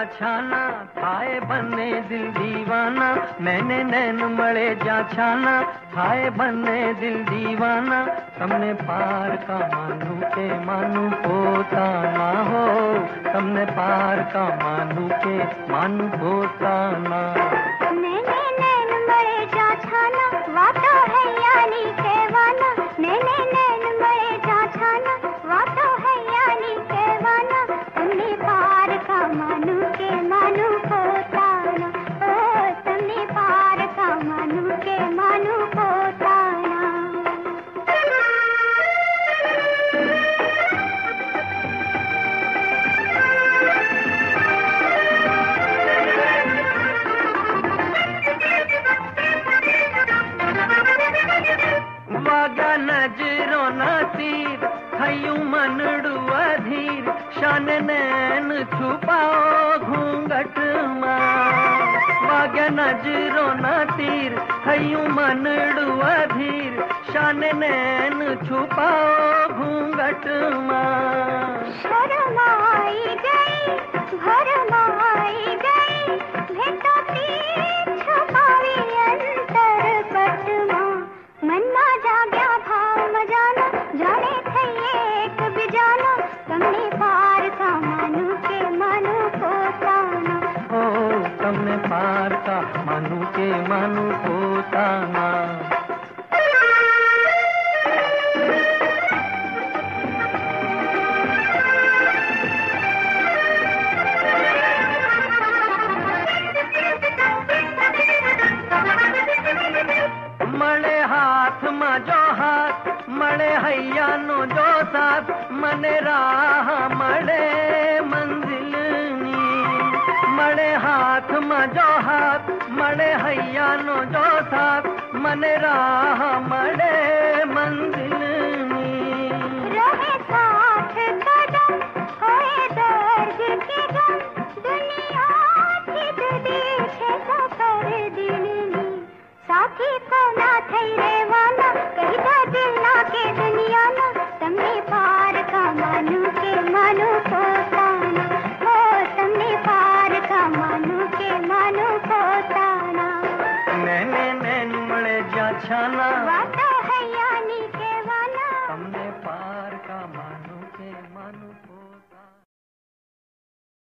छाना थाए बने दिल दीवाना, मैंने नैन मड़े जा छाना थाए बने दिल दीवाना। तमने पार का मानू के मानू पोता ना हो, तमने पार का मानू के मानू पोता ना। मैंने नैन मड़े जा छाना वातो है यानी कहवाना, मैंने नैन मड़े जा छाना वातो है यानी कहवाना। तमने पार का मानू के मानू पोता ना, ओ तमने पार का मानू के मानू पोता ना। वागा नजरों ना तीर हयूं मनड़ू अधीर, शान नैन छुपाओ घूंघट मां। वागा नजरों ना तीर हयूं मनड़ू अधीर, शान नैन छुपाओ घूंघट मां। शर्माई गई भरमाई गई भेटो तीर छुपावी अंतर पटमा। मन मा जाग्या भाव मजाना जाने थे एक बिजाना। तमने पार का मानू के मानू पोता ना, ओ तमने पार का मानू के मानू पोता ना। मड़े हाथ में जो हाथ मड़े हैया नो जो साथ, मने राह मड़े मंजिल नी। मड़े हाथ में जो हाथ मड़े हैया नो जो साथ, मने राह मड़े मंजिल नी। रहे साथ कदम होए दर्द के गम, दुनिया की देखे सफर दिल में। साथी को ना थई रेवाना कही दा दिल ना के दुनिया ना। तमने पार का मानू के मानू पोता ना, ओ तमने पार का मानू के मानू पोता ना। नैने नैन मड़े जा छाना वाता है यानी कहवाना, तमने पार का मानू के मानू पोता।